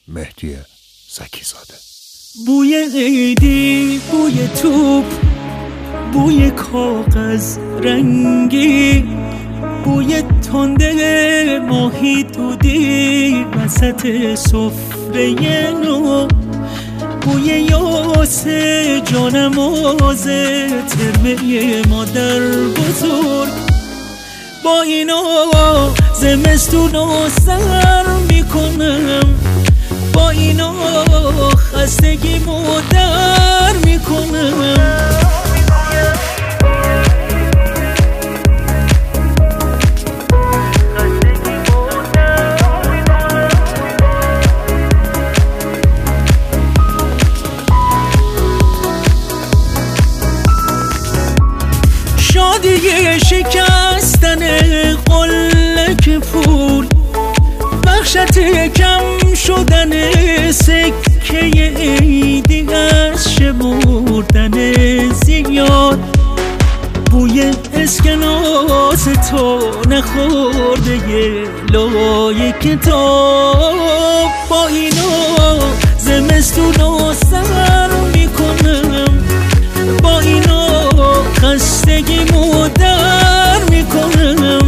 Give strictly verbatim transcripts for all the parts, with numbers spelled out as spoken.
مهدی زکی‌زاده. بوی عیدی، بوی توپ، بوی کاغذ رنگی، بوی تنده ماهی دودی وسط سفره نو، بوی یاس جانماز ترمه مادر بزرگ. با اینا زمستون رو سر میکنم، با اینا خستگیمو در میکنم. شادی شکستن قلک پول، بخشت کم شدن سکه عیدی از شمردن زیاد، بوی اسکناس تو نخورده یه لای کتاب. با اینا زمستون رو سر میکنم، با اینا خستگیمو در میکنم.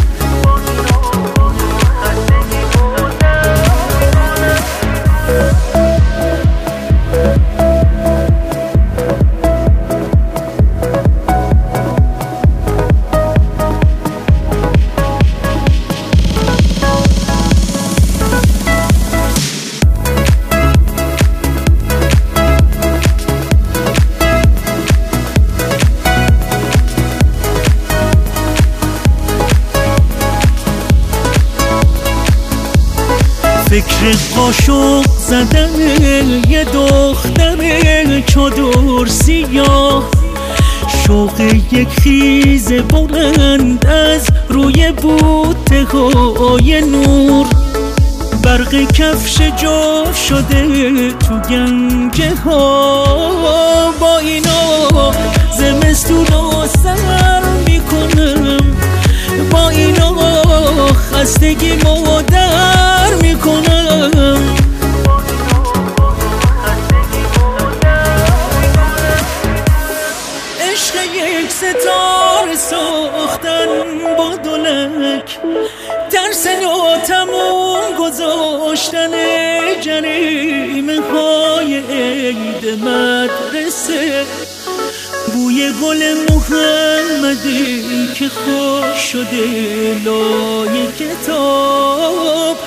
فکر قاشق زدن یه دختر چادر سیاه، شوق یک خیز بلند از روی بوته های نور، برق کفش جا شده تو گنجه ها. با اینا زمستون رو سر میکنم، با اینا خستگیمو در میکنم. عشق یک ستاره ساختن با دولک، ترس و تموم گذاشتن جریمه های عید مدرسه، بوی گل محمدی که خوش شده لای کتاب.